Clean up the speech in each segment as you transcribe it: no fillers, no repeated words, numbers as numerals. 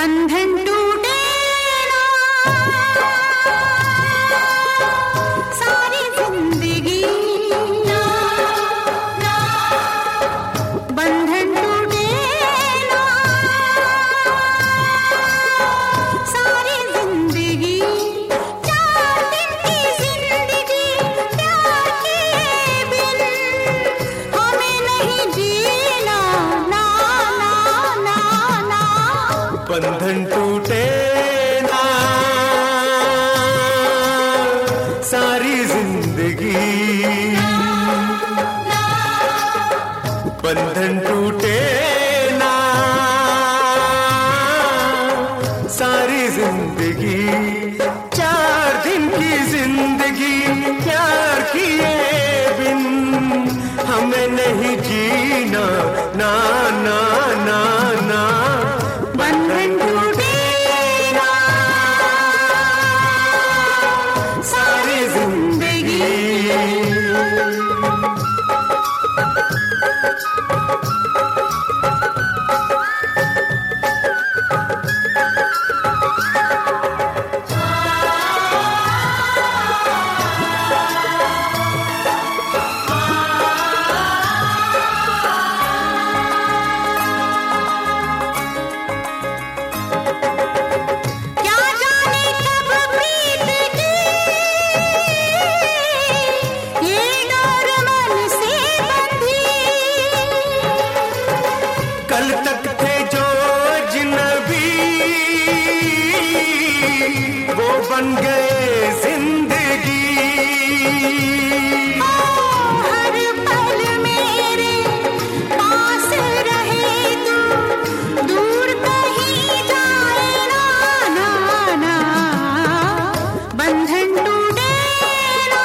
बंधन टूटे ना, सारी जिंदगी ना, ना, बंधन टूटे ना, सारी जिंदगी, 4 दिन की जिंदगी प्यार किए बिन हमें नहीं जीना, ना, ना, ना, ना, बंधन टूटे ना, सारी जिंदगी, बंधन टूटे ना, सारी जिंदगी, 4 दिन की जिंदगी प्यार किए बिन हमें नहीं जीना, ना, ना, ना, ना, बंधन टूटे ना, सारी जिंदगी। क्या जाने कब प्रीत की ये डोर मन से बंधी, कल तक थे जो अजनबी वो बन गए जिंदगी, हर पल मेरे पास रहे तू, दूर कहीं जाए ना, ना, ना, बंधन टूटे ना,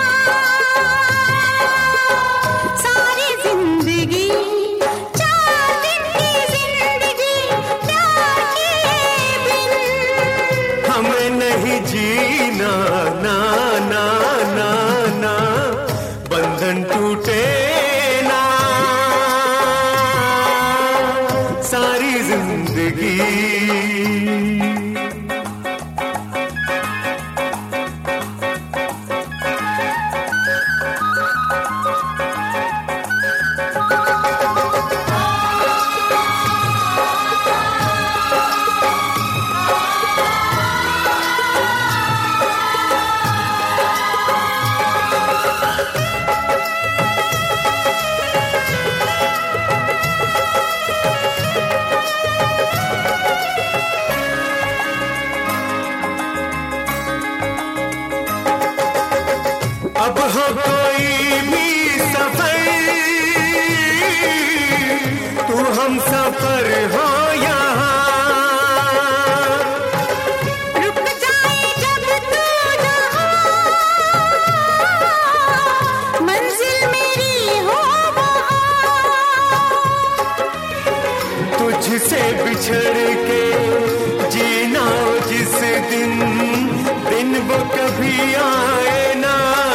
सारी जिंदगी, 4 दिन की जिंदगी प्यार किए बिन हमें नहीं जीना, ना, ना, ना, ना, बंधन टूटे ना, सारी जिंदगी। अब हो कोई भी सफर, तू हम सफर हो यहाँ, रुक जाए जब तू जहाँ, मंजिल मेरी हो वहाँ, तुझसे बिछड़ के जीना जिस दिन, दिन वो कभी आए ना,